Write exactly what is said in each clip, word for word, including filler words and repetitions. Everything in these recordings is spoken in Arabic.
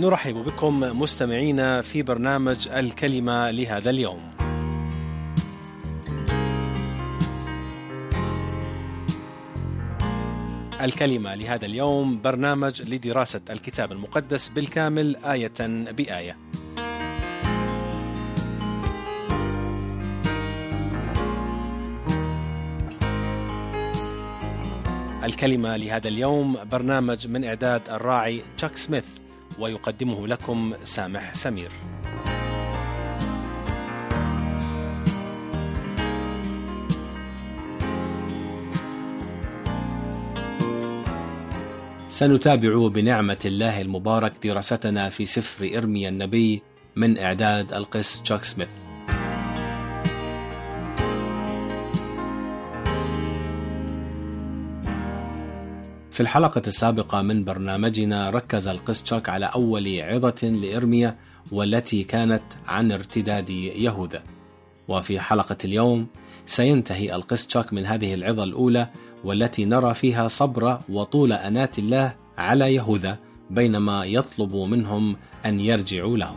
نرحب بكم مستمعينا في برنامج الكلمة لهذا اليوم. الكلمة لهذا اليوم برنامج لدراسة الكتاب المقدس بالكامل آية بآية. الكلمة لهذا اليوم برنامج من إعداد الراعي تشاك سميث، ويقدمه لكم سامح سمير. سنتابع بنعمة الله المبارك دراستنا في سفر إرميا النبي من إعداد القس تشاك سميث. في الحلقة السابقة من برنامجنا ركز القس تشاك على أول عظة لإرميا والتي كانت عن ارتداد يهوذا، وفي حلقة اليوم سينتهي القس تشاك من هذه العظة الأولى والتي نرى فيها صبر وطول أنات الله على يهوذا بينما يطلب منهم أن يرجعوا له.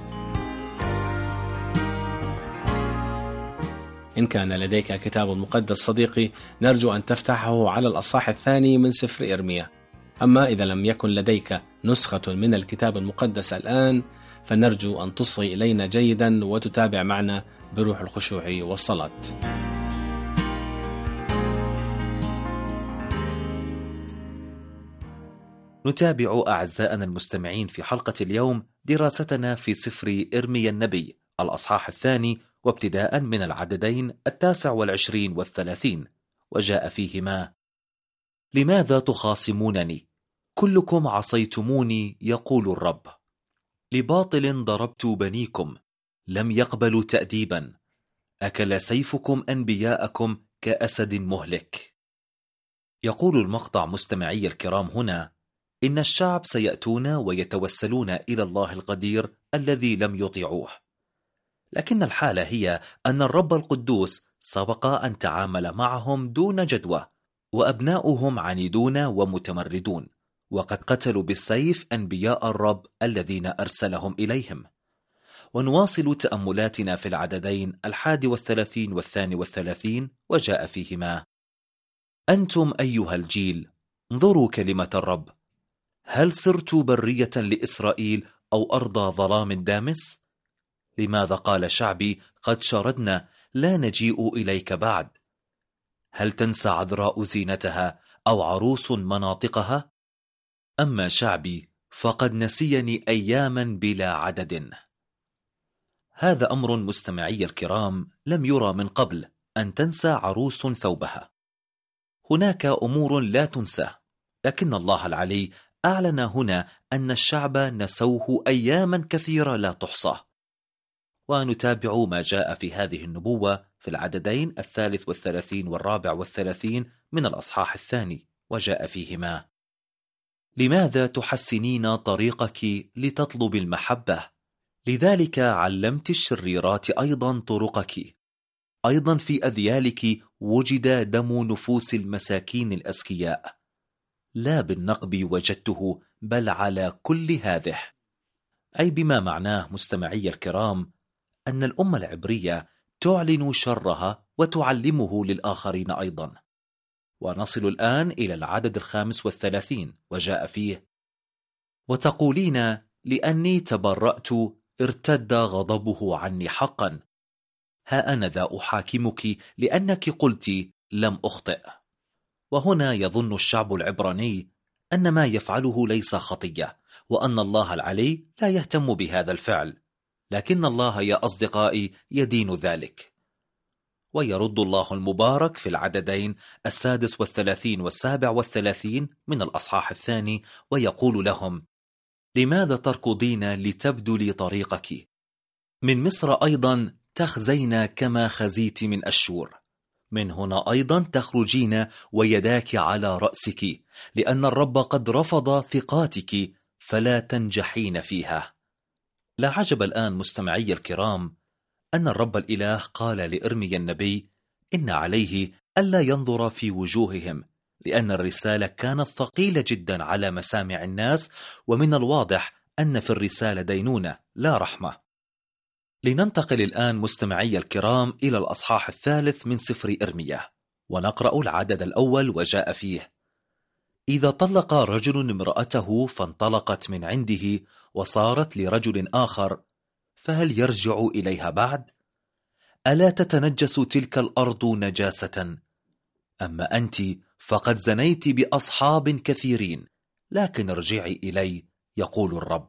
إن كان لديك كتاب مقدس صديقي نرجو أن تفتحه على الأصحاح الثاني من سفر إرميا، أما إذا لم يكن لديك نسخة من الكتاب المقدس الآن فنرجو أن تصغي إلينا جيدا وتتابع معنا بروح الخشوع والصلاة. نتابع أعزائنا المستمعين في حلقة اليوم دراستنا في سفر إرميا النبي الأصحاح الثاني، وابتداء من العددين التاسع والعشرين والثلاثين، وجاء فيهما: لماذا تخاصمونني؟ كلكم عصيتموني يقول الرب. لباطل ضربت بنيكم، لم يقبلوا تأديبا، أكل سيفكم أنبياءكم كأسد مهلك. يقول المقطع مستمعي الكرام هنا إن الشعب سيأتون ويتوسلون إلى الله القدير الذي لم يطيعوه، لكن الحالة هي أن الرب القدوس سبق أن تعامل معهم دون جدوى، وأبناؤهم عنيدون ومتمردون، وقد قتلوا بالسيف أنبياء الرب الذين أرسلهم إليهم. ونواصل تأملاتنا في العددين الحادي والثلاثين والثاني والثلاثين، وجاء فيهما: أنتم أيها الجيل انظروا كلمة الرب، هل صرت برية لإسرائيل أو أرض ظلام دامس؟ لماذا قال شعبي قد شردنا لا نجيء إليك بعد؟ هل تنسى عذراء زينتها أو عروس مناطقها؟ أما شعبي فقد نسيني أياما بلا عدد. هذا أمر مستمعي الكرام لم يرى من قبل، أن تنسى عروس ثوبها. هناك أمور لا تنسى، لكن الله العلي أعلن هنا أن الشعب نسوه أياما كثيرة لا تحصى. ونتابع ما جاء في هذه النبوة في العددين الثالث والثلاثين والرابع والثلاثين من الأصحاح الثاني، وجاء فيهما: لماذا تحسنين طريقك لتطلب المحبة؟ لذلك علمت الشريرات أيضا طرقك، أيضا في أذيالك وجد دم نفوس المساكين الأسكياء، لا بالنقب وجدته بل على كل هذه. أي بما معناه مستمعي الكرام أن الأمة العبرية تعلن شرها وتعلمه للآخرين أيضا. ونصل الآن إلى العدد الخامس والثلاثين، وجاء فيه: وتقولين لأني تبرأت ارتد غضبه عني حقا، ها أنا ذا أحاكمك لأنك قلت لم أخطئ. وهنا يظن الشعب العبراني أن ما يفعله ليس خطية، وأن الله العلي لا يهتم بهذا الفعل، لكن الله يا أصدقائي يدين ذلك. ويرد الله المبارك في العددين السادس والثلاثين والسابع والثلاثين من الأصحاح الثاني، ويقول لهم: لماذا تركضين لتبدلي طريقك؟ من مصر أيضا تخزين كما خزيت من أشور، من هنا أيضا تخرجين ويداك على رأسك، لأن الرب قد رفض ثقاتك فلا تنجحين فيها. لا عجب الآن مستمعي الكرام أن الرب الإله قال لإرميا النبي إن عليه ألا ينظر في وجوههم، لأن الرسالة كانت ثقيلة جدا على مسامع الناس، ومن الواضح أن في الرسالة دينونة لا رحمة. لننتقل الآن مستمعي الكرام إلى الأصحاح الثالث من سفر إرميا، ونقرأ العدد الأول وجاء فيه: إذا طلق رجل امرأته فانطلقت من عنده وصارت لرجل آخر، فهل يرجع إليها بعد؟ ألا تتنجس تلك الأرض نجاسة؟ أما أنت فقد زنيت بأصحاب كثيرين، لكن ارجعي إلي، يقول الرب.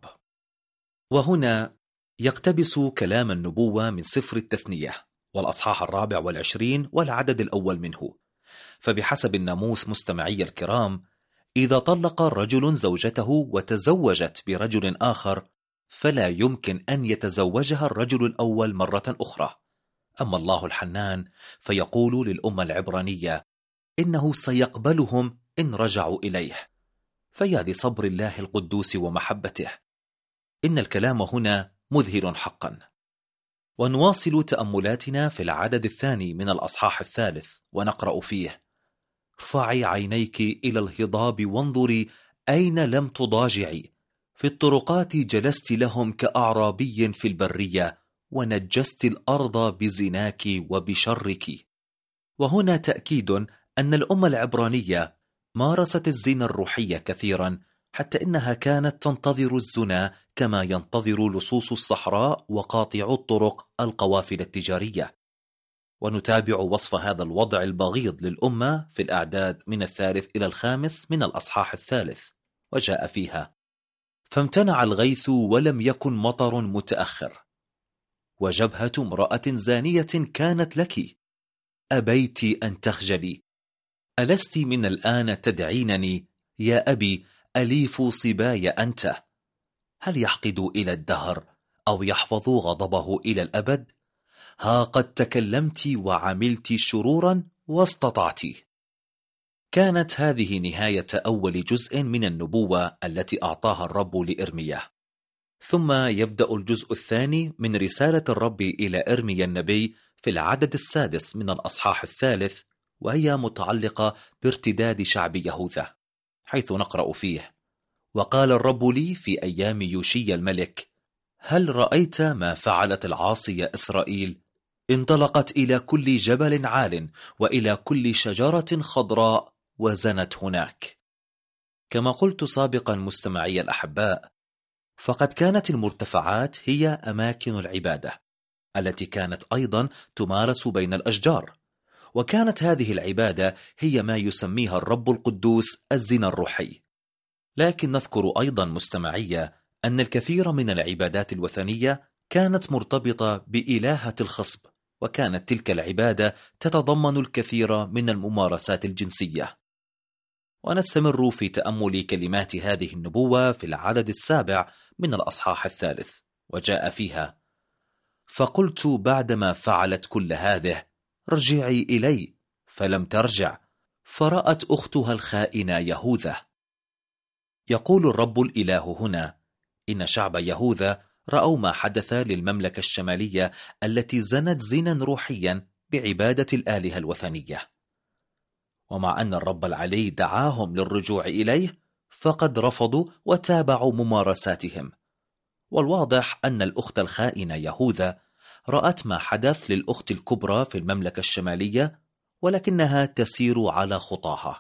وهنا يقتبس كلام النبوة من سفر التثنية والأصحاح الرابع والعشرين والعدد الأول منه. فبحسب الناموس مستمعي الكرام، إذا طلق رجل زوجته وتزوجت برجل آخر، فلا يمكن أن يتزوجها الرجل الأول مرة أخرى. أما الله الحنان فيقول للأمة العبرانية إنه سيقبلهم إن رجعوا إليه. فيا لصبر الله القدوس ومحبته، إن الكلام هنا مذهل حقا. ونواصل تأملاتنا في العدد الثاني من الأصحاح الثالث، ونقرأ فيه: ارفعي عينيك إلى الهضاب وانظري أين لم تضاجعي، في الطرقات جلست لهم كأعرابي في البرية، ونجست الأرض بزناك وبشرك. وهنا تأكيد أن الأمة العبرانية مارست الزنا الروحي كثيرا، حتى إنها كانت تنتظر الزنا كما ينتظر لصوص الصحراء وقاطع الطرق القوافل التجارية. ونتابع وصف هذا الوضع البغيض للأمة في الأعداد من الثالث إلى الخامس من الأصحاح الثالث، وجاء فيها: فامتنع الغيث ولم يكن مطر متأخر، وجبهة امرأة زانية كانت لك، أبيت أن تخجلي. ألست من الآن تدعينني يا أبي أليف صباي أنت؟ هل يحقد إلى الدهر أو يحفظ غضبه إلى الأبد؟ ها قد تكلمت وعملت شرورا واستطعت. كانت هذه نهاية أول جزء من النبوة التي أعطاها الرب لإرميا. ثم يبدأ الجزء الثاني من رسالة الرب إلى إرميا النبي في العدد السادس من الأصحاح الثالث، وهي متعلقة بارتداد شعب يهوذا، حيث نقرأ فيه: وقال الرب لي في أيام يوشيا الملك: هل رأيت ما فعلت العاصية إسرائيل؟ انطلقت إلى كل جبل عال وإلى كل شجرة خضراء وزنت هناك. كما قلت سابقا مستمعي الأحباء، فقد كانت المرتفعات هي أماكن العبادة التي كانت أيضا تمارس بين الأشجار، وكانت هذه العبادة هي ما يسميها الرب القدوس الزنا الروحي. لكن نذكر أيضا مستمعية أن الكثير من العبادات الوثنية كانت مرتبطة بإلهة الخصب، وكانت تلك العبادة تتضمن الكثير من الممارسات الجنسية. ونستمر في تأمل كلمات هذه النبوة في العدد السابع من الأصحاح الثالث، وجاء فيها: فقلت بعدما فعلت كل هذه ارجعي إلي، فلم ترجع، فرأت أختها الخائنة يهوذا. يقول الرب الإله هنا إن شعب يهوذا رأوا ما حدث للمملكة الشمالية التي زنت زنا روحيا بعبادة الآلهة الوثنية، ومع أن الرب العلي دعاهم للرجوع إليه، فقد رفضوا وتابعوا ممارساتهم. والواضح أن الأخت الخائنة يهوذا رأت ما حدث للأخت الكبرى في المملكة الشمالية، ولكنها تسير على خطاها.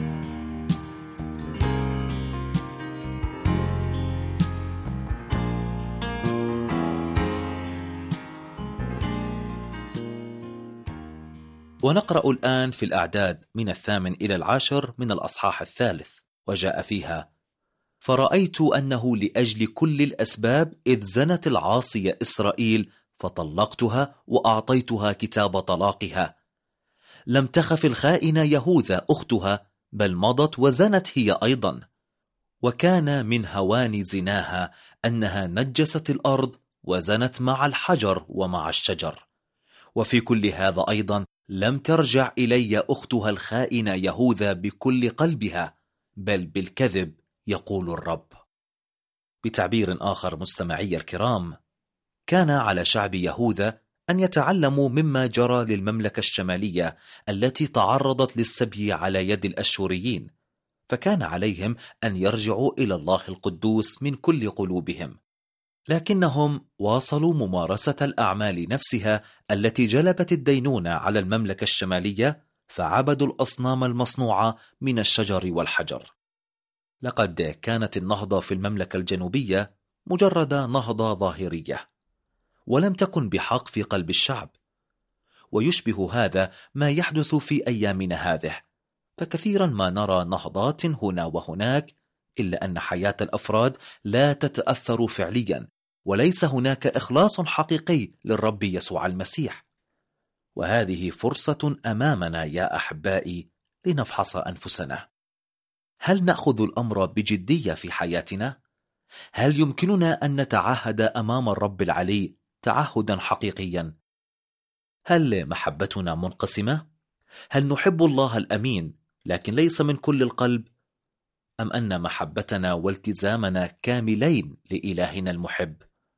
ونقرأ الآن في الأعداد من الثامن إلى العاشر من الأصحاح الثالث، وجاء فيها: فرأيت أنه لأجل كل الأسباب إذ زنت العاصية إسرائيل فطلقتها وأعطيتها كتاب طلاقها. لم تخف الخائنة يهوذا أختها، بل مضت وزنت هي أيضا. وكان من هوان زناها أنها نجست الأرض وزنت مع الحجر ومع الشجر. وفي كل هذا أيضا لم ترجع إلي أختها الخائنة يهوذا بكل قلبها، بل بالكذب، يقول الرب. بتعبير آخر مستمعي الكرام، كان على شعب يهوذا أن يتعلموا مما جرى للمملكة الشمالية التي تعرضت للسبي على يد الأشوريين، فكان عليهم أن يرجعوا إلى الله القدوس من كل قلوبهم، لكنهم واصلوا ممارسة الأعمال نفسها التي جلبت الدينونة على المملكة الشمالية، فعبدوا الأصنام المصنوعة من الشجر والحجر. لقد كانت النهضة في المملكة الجنوبية مجرد نهضة ظاهرية، ولم تكن بحق في قلب الشعب، ويشبه هذا ما يحدث في أيامنا هذه، فكثيرا ما نرى نهضات هنا وهناك، إلا أن حياة الأفراد لا تتأثر فعليا، وليس هناك إخلاص حقيقي للرب يسوع المسيح. وهذه فرصة أمامنا يا أحبائي لنفحص أنفسنا. هل نأخذ الأمر بجدية في حياتنا؟ هل يمكننا أن نتعهد أمام الرب العلي تعهدا حقيقيا؟ هل محبتنا منقسمة؟ هل نحب الله الأمين لكن ليس من كل القلب؟ أم أن محبتنا والتزامنا كاملين لإلهنا المحب؟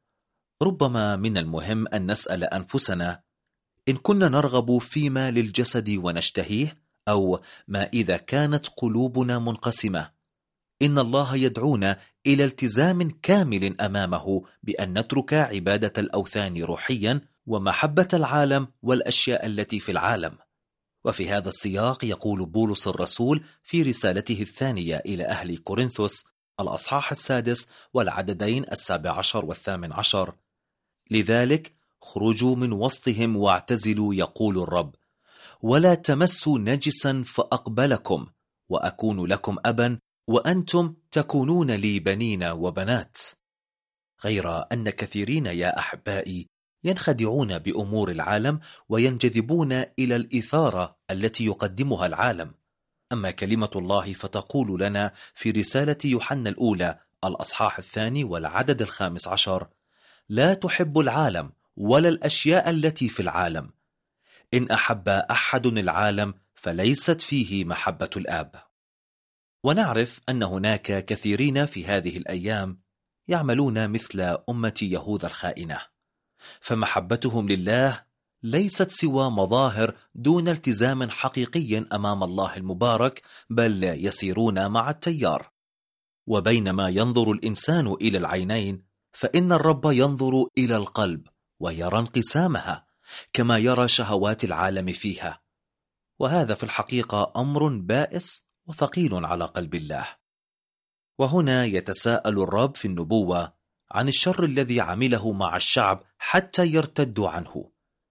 ربما من المهم أن نسأل أنفسنا إن كنا نرغب فيما للجسد ونشتهيه، أو ما إذا كانت قلوبنا منقسمة. إن الله يدعونا إلى التزام كامل أمامه بأن نترك عبادة الأوثان روحيا ومحبة العالم والأشياء التي في العالم. وفي هذا السياق يقول بولس الرسول في رسالته الثانية إلى أهل كورنثوس الأصحاح السادس والعددين السابع عشر والثامن عشر: لذلك خرجوا من وسطهم واعتزلوا يقول الرب، ولا تمسوا نجسا فأقبلكم، وأكون لكم أبا وأنتم تكونون لي بنين وبنات. غير أن كثيرين يا أحبائي ينخدعون بأمور العالم وينجذبون إلى الإثارة التي يقدمها العالم. أما كلمة الله فتقول لنا في رسالة يوحنا الأولى الأصحاح الثاني والعدد الخامس عشر: لا تحب العالم ولا الأشياء التي في العالم. إن أحب أحد العالم فليست فيه محبة الآب. ونعرف أن هناك كثيرين في هذه الأيام يعملون مثل أمة يهوذا الخائنة، فمحبتهم لله ليست سوى مظاهر دون التزام حقيقي أمام الله المبارك، بل يسيرون مع التيار. وبينما ينظر الإنسان إلى العينين، فإن الرب ينظر إلى القلب ويرى انقسامها كما يرى شهوات العالم فيها. وهذا في الحقيقة أمر بائس وثقيل على قلب الله. وهنا يتساءل الرب في النبوة عن الشر الذي عمله مع الشعب حتى يرتدوا عنه.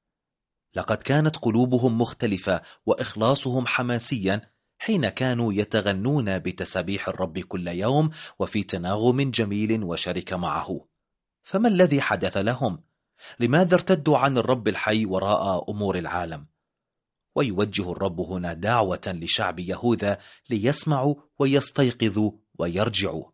لقد كانت قلوبهم مختلفة وإخلاصهم حماسيا حين كانوا يتغنون بتسابيح الرب كل يوم وفي تناغم جميل وشركة معه. فما الذي حدث لهم؟ لماذا ارتدوا عن الرب الحي وراء أمور العالم؟ ويوجه الرب هنا دعوة لشعب يهوذا ليسمعوا ويستيقظوا ويرجعوا.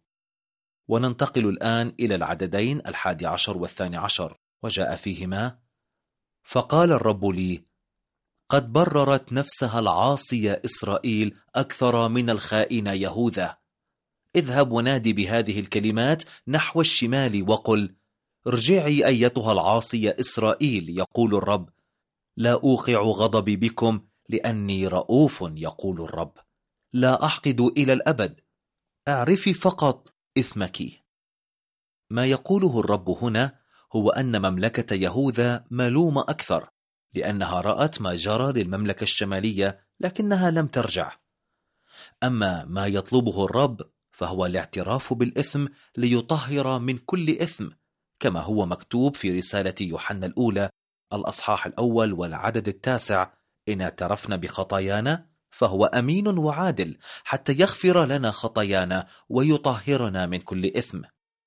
وننتقل الآن إلى العددين الحادي عشر والثاني عشر، وجاء فيهما: فقال الرب لي: قد بررت نفسها العاصية إسرائيل أكثر من الخائن يهوذا. اذهب ونادي بهذه الكلمات نحو الشمال وقل: ارجعي أيتها العاصية إسرائيل، يقول الرب، لا أوقع غضبي بكم لأني رؤوف، يقول الرب، لا أحقد إلى الأبد، اعرفي فقط إثمك. ما يقوله الرب هنا هو أن مملكة يهوذا ملومة أكثر، لأنها رأت ما جرى للمملكة الشمالية لكنها لم ترجع. أما ما يطلبه الرب فهو الاعتراف بالإثم ليطهر من كل إثم، كما هو مكتوب في رسالة يوحنا الأولى الأصحاح الأول والعدد التاسع: إن اعترفنا بخطايانا فهو أمين وعادل حتى يغفر لنا خطايانا ويطهرنا من كل إثم.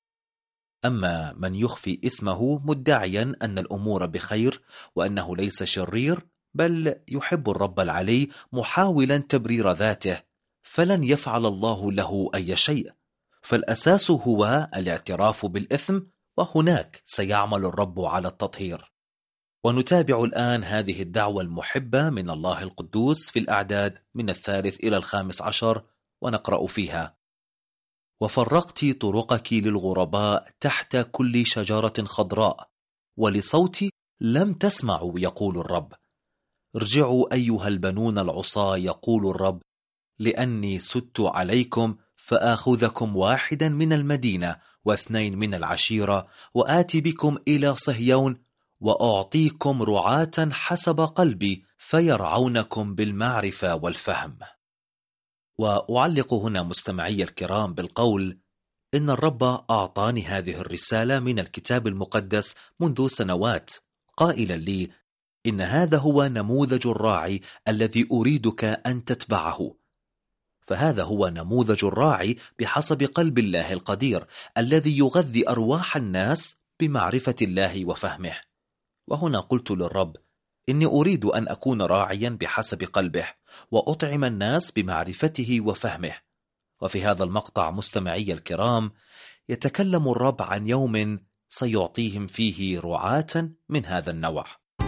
أما من يخفي إثمه مدعيا أن الأمور بخير وأنه ليس شرير بل يحب الرب العلي محاولا تبرير ذاته، فلن يفعل الله له أي شيء. فالأساس هو الاعتراف بالإثم، وهناك سيعمل الرب على التطهير. ونتابع الآن هذه الدعوة المحبة من الله القدوس في الأعداد من الثالث إلى الخامس عشر، ونقرأ فيها: وفرقت طرقك للغرباء تحت كل شجرة خضراء، ولصوتي لم تسمعوا، يقول الرب. ارجعوا أيها البنون العصاة، يقول الرب، لأني سدت عليكم فآخذكم واحدا من المدينة واثنين من العشيرة وآتي بكم إلى صهيون وأعطيكم رعاة حسب قلبي فيرعونكم بالمعرفة والفهم. وأعلق هنا مستمعي الكرام بالقول إن الرب أعطاني هذه الرسالة من الكتاب المقدس منذ سنوات، قائلا لي إن هذا هو نموذج الراعي الذي أريدك أن تتبعه. فهذا هو نموذج الراعي بحسب قلب الله القدير الذي يغذي أرواح الناس بمعرفة الله وفهمه. وهنا قلت للرب إني أريد أن أكون راعيا بحسب قلبه وأطعم الناس بمعرفته وفهمه. وفي هذا المقطع مستمعي الكرام يتكلم الرب عن يوم سيعطيهم فيه رعاة من هذا النوع.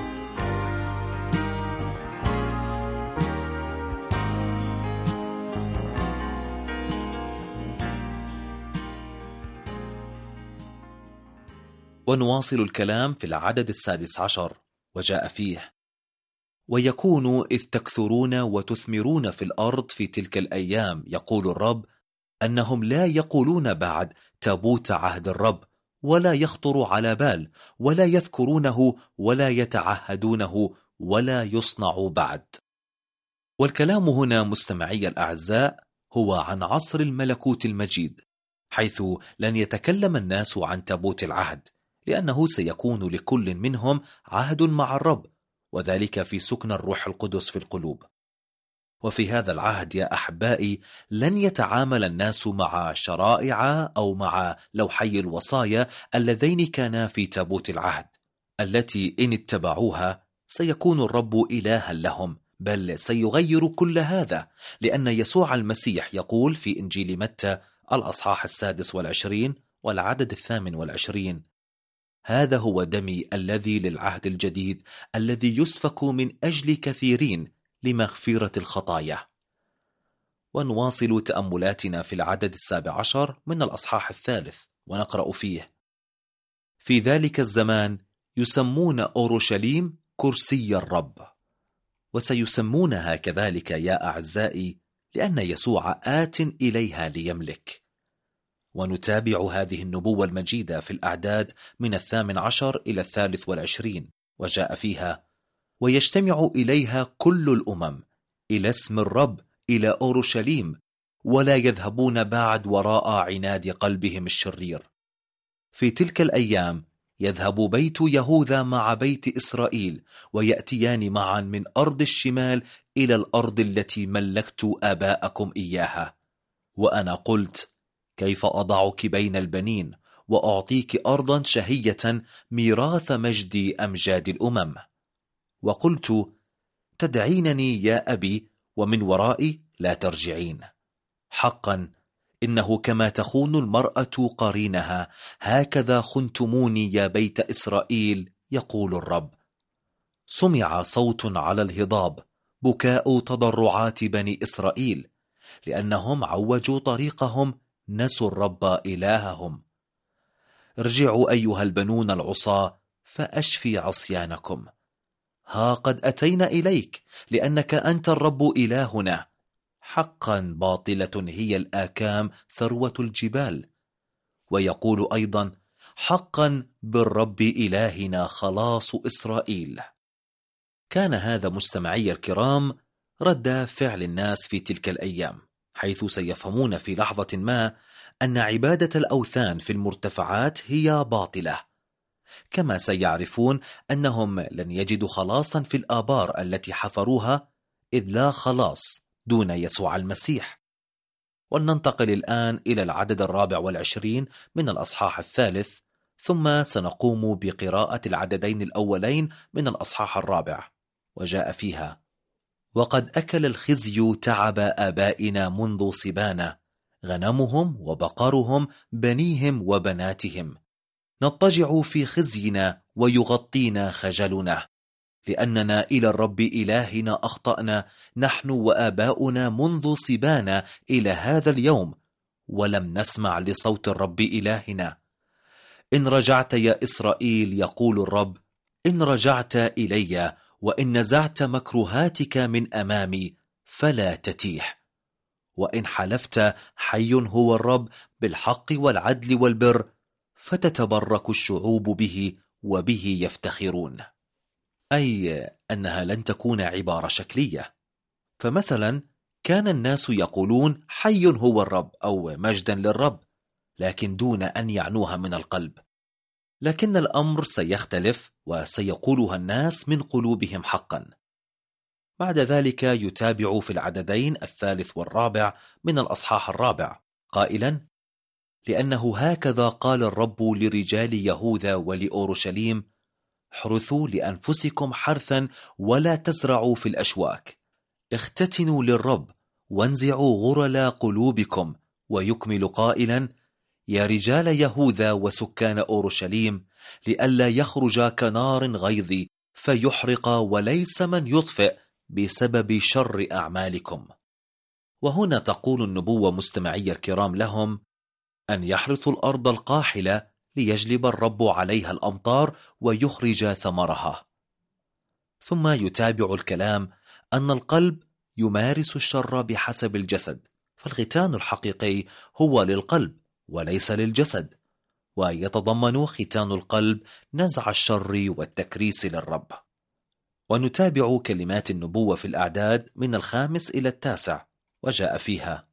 ونواصل الكلام في العدد السادس عشر، وجاء فيه: ويكون إذ تكثرون وتثمرون في الأرض في تلك الأيام يقول الرب أنهم لا يقولون بعد تابوت عهد الرب، ولا يخطر على بال، ولا يذكرونه، ولا يتعهدونه، ولا يصنع بعد. والكلام هنا مستمعي الأعزاء هو عن عصر الملكوت المجيد، حيث لن يتكلم الناس عن تابوت العهد، لأنه سيكون لكل منهم عهد مع الرب، وذلك في سكن الروح القدس في القلوب. وفي هذا العهد يا أحبائي لن يتعامل الناس مع شرائع أو مع لوحي الوصايا اللذين كانا في تابوت العهد، التي إن اتبعوها سيكون الرب إلها لهم، بل سيغير كل هذا، لأن يسوع المسيح يقول في إنجيل متى الأصحاح السادس والعشرين والعدد الثامن والعشرين: هذا هو دمي الذي للعهد الجديد الذي يسفك من أجل كثيرين لمغفرة الخطايا. ونواصل تأملاتنا في العدد السابع عشر من الأصحاح الثالث، ونقرأ فيه: في ذلك الزمان يسمون أورشليم كرسي الرب، وسيسمونها كذلك يا أعزائي لأن يسوع آت إليها ليملك. ونتابع هذه النبوة المجيدة في الأعداد من الثامن عشر إلى الثالث والعشرين، وجاء فيها: ويجتمع إليها كل الأمم إلى اسم الرب إلى أورشليم، ولا يذهبون بعد وراء عناد قلبهم الشرير. في تلك الأيام يذهب بيت يهوذا مع بيت إسرائيل، ويأتيان معا من أرض الشمال إلى الأرض التي ملكت آباءكم إياها. وأنا قلت: كيف أضعك بين البنين وأعطيك أرضا شهية ميراث مجد أمجاد الأمم. وقلت: تدعينني يا أبي ومن ورائي لا ترجعين. حقا إنه كما تخون المرأة قرينها هكذا خنتموني يا بيت إسرائيل يقول الرب. سمع صوت على الهضاب، بكاء تضرعات بني إسرائيل، لأنهم عوجوا طريقهم، نسوا الرب إلههم. ارجعوا أيها البنون العصاة فأشفي عصيانكم. ها قد أتينا إليك لأنك أنت الرب إلهنا. حقا باطلة هي الآكام ثروة الجبال. ويقول أيضا: حقا بالرب إلهنا خلاص إسرائيل. كان هذا مستمعي الكرام رد فعل الناس في تلك الأيام، حيث سيفهمون في لحظة ما أن عبادة الأوثان في المرتفعات هي باطلة، كما سيعرفون أنهم لن يجدوا خلاصا في الآبار التي حفروها، إذ لا خلاص دون يسوع المسيح. ولننتقل الآن إلى العدد الرابع والعشرين من الأصحاح الثالث، ثم سنقوم بقراءة العددين الأولين من الأصحاح الرابع، وجاء فيها: وقد أكل الخزي تعب آبائنا منذ صبانا، غنمهم وبقرهم، بنيهم وبناتهم. نضطجع في خزينا ويغطينا خجلنا، لأننا إلى الرب إلهنا أخطأنا نحن وآباؤنا منذ صبانا إلى هذا اليوم، ولم نسمع لصوت الرب إلهنا. إن رجعت يا إسرائيل يقول الرب، إن رجعت إلي وإن نزعت مكروهاتك من أمامي فلا تتيح. وإن حلفت حي هو الرب بالحق والعدل والبر فتتبرك الشعوب به وبه يفتخرون. أي أنها لن تكون عبارة شكلية. فمثلا كان الناس يقولون حي هو الرب أو مجدا للرب، لكن دون أن يعنوها من القلب. لكن الأمر سيختلف وسيقولها الناس من قلوبهم حقا. بعد ذلك يتابع في العددين الثالث والرابع من الأصحاح الرابع قائلا: لأنه هكذا قال الرب لرجال يهوذا ولأورشليم: احرثوا لأنفسكم حرثا ولا تزرعوا في الأشواك، اختتنوا للرب وانزعوا غرل قلوبكم. ويكمل قائلا: يا رجال يهوذا وسكان أورشليم، لئلا يخرج كنار غيظ فيحرق وليس من يطفئ بسبب شر أعمالكم. وهنا تقول النبوة مستمعي الكرام لهم أن يحرثوا الأرض القاحلة ليجلب الرب عليها الأمطار ويخرج ثمرها. ثم يتابع الكلام أن القلب يمارس الشر بحسب الجسد، فالختان الحقيقي هو للقلب وليس للجسد، ويتضمن ختان القلب نزع الشر والتكريس للرب. ونتابع كلمات النبوة في الأعداد من الخامس إلى التاسع، وجاء فيها: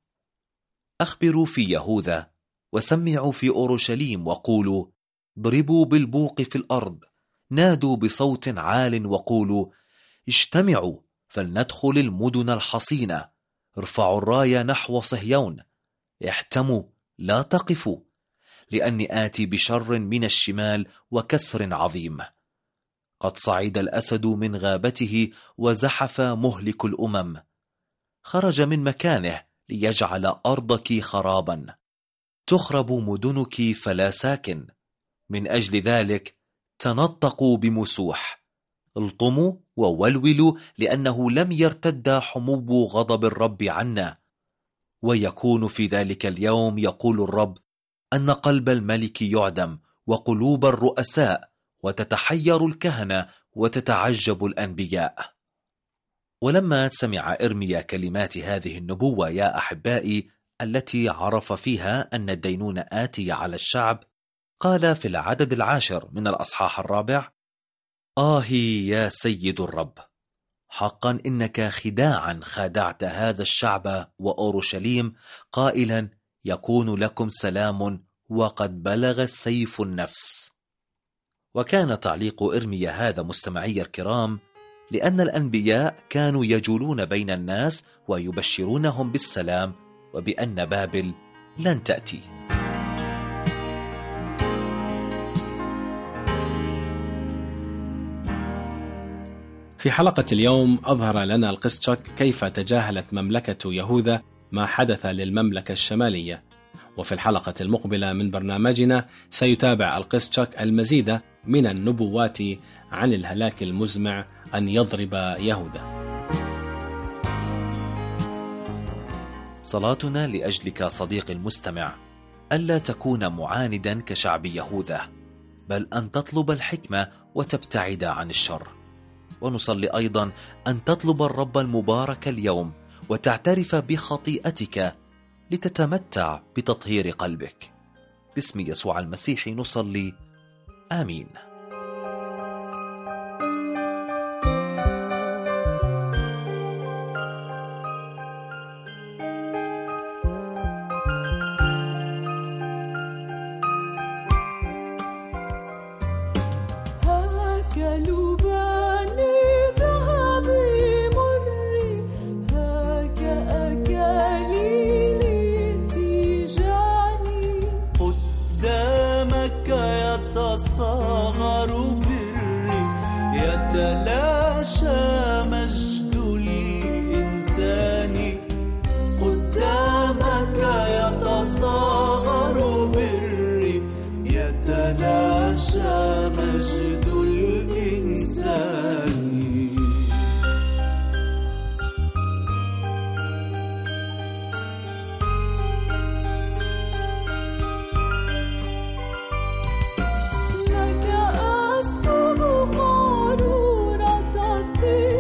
أخبروا في يهوذا وسمعوا في أورشليم وقولوا: ضربوا بالبوق في الأرض، نادوا بصوت عال وقولوا: اجتمعوا فلندخل المدن الحصينة، ارفعوا الراية نحو صهيون، احتموا لا تقفوا، لأني آتي بشر من الشمال وكسر عظيم. قد صعد الأسد من غابته وزحف مهلك الأمم، خرج من مكانه ليجعل أرضك خرابا، تخرب مدنك فلا ساكن. من أجل ذلك تنطقوا بمسوح، الطموا وولولوا، لأنه لم يرتد حمو غضب الرب عنا. ويكون في ذلك اليوم، يقول الرب، أن قلب الملك يعدم وقلوب الرؤساء، وتتحير الكهنة وتتعجب الأنبياء. ولما سمع إرميا كلمات هذه النبوة يا أحبائي التي عرف فيها أن الدينون آتي على الشعب، قال في العدد العاشر من الأصحاح الرابع: آهي يا سيد الرب، حقا إنك خداعا خادعت هذا الشعب وأورشليم، قائلا: يكون لكم سلام، وقد بلغ السيف النفس. وكان تعليق إرميا هذا مستمعي الكرام لأن الأنبياء كانوا يجولون بين الناس ويبشرونهم بالسلام وبأن بابل لن تأتي. في حلقة اليوم أظهر لنا القس تشاك كيف تجاهلت مملكة يهوذا ما حدث للمملكة الشمالية. وفي الحلقة المقبلة من برنامجنا سيتابع القس تشاك المزيد من النبوات عن الهلاك المزمع أن يضرب يهوذا. صلاتنا لأجلك صديقي المستمع ألا تكون معاندا كشعب يهوذا، بل أن تطلب الحكمة وتبتعد عن الشر. ونصلي أيضا أن تطلب الرب المبارك اليوم وتعترف بخطيئتك لتتمتع بتطهير قلبك. باسم يسوع المسيح نصلي، آمين. يتصاغر بري، يتلاشى مجد الإنسان. قدامك يتصاغر بري، يتلاشى مجد الإنسان. أسكب قارورة الطيب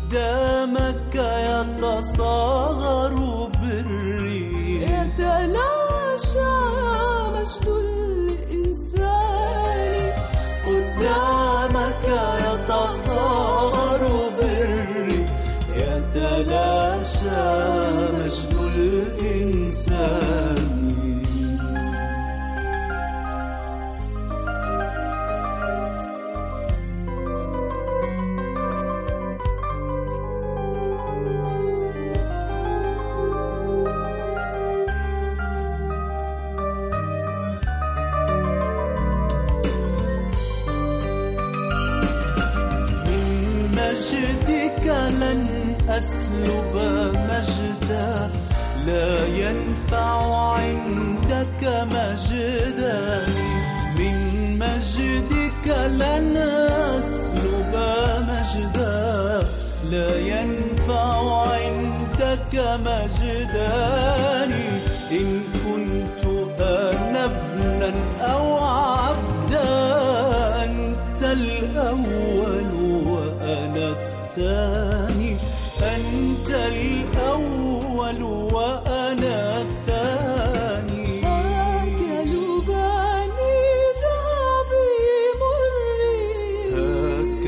قدامك يتصاغر بري، يتلاشى مجد الإنسان، قدامك يتصاغر بري، يتلاشى مجد الإنسان. مجدك لن أسلب مجدا، لا ينفع عندك مجداني. من مجدك لن أسلب مجدا، لا ينفع عندك مجداني. إن كنت أنا ابنا أو عبدا، أنت الأول وأنا الثاني، أنت الأول وأنا الثاني. هاك لباني ذهبي مري، هاك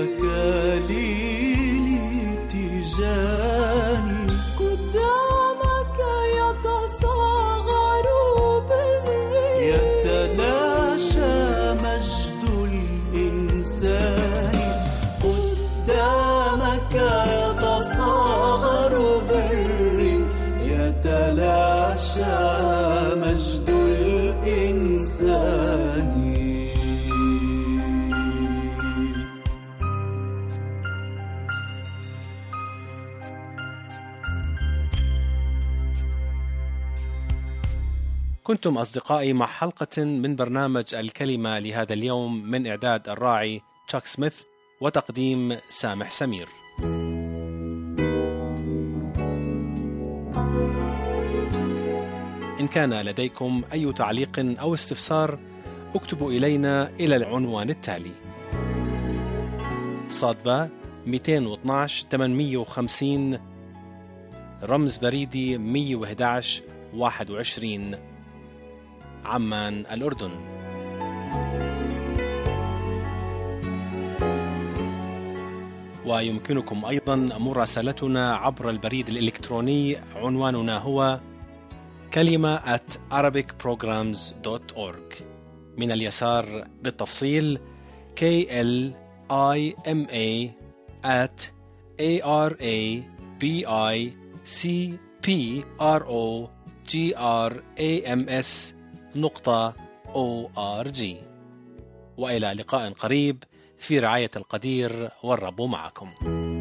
أكاليلي تجاني، قدامك يتصاغر بري، يتلاشى مجد الإنسان. قدامك يتصاغر بري، يتلاشى مجد الإنسان. كنتم أصدقائي مع حلقة من برنامج الكلمة لهذا اليوم، من إعداد الراعي تشاك سميث وتقديم سامح سمير. إن كان لديكم أي تعليق أو استفسار اكتبوا إلينا إلى العنوان التالي: صادبة مئتين واثناشر ثمانمئة وخمسين، رمز بريدي مئة وأحد عشر واحد وعشرين، عمان الأردن. ويمكنكم أيضا مراسلتنا عبر البريد الإلكتروني، عنواننا هو كلمة at arabic programs dot org. من اليسار بالتفصيل K L I M A at A R A B I C P R O G R A M S نقطة O R G. وإلى لقاء قريب في رعاية القدير، والرب معكم.